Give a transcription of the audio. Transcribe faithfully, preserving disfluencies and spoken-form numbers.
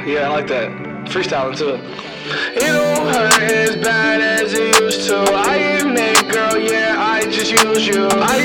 Yeah, I like that. Freestyling too. You don't hurt as bad as it used to. I admit, girl, yeah, I just use you. I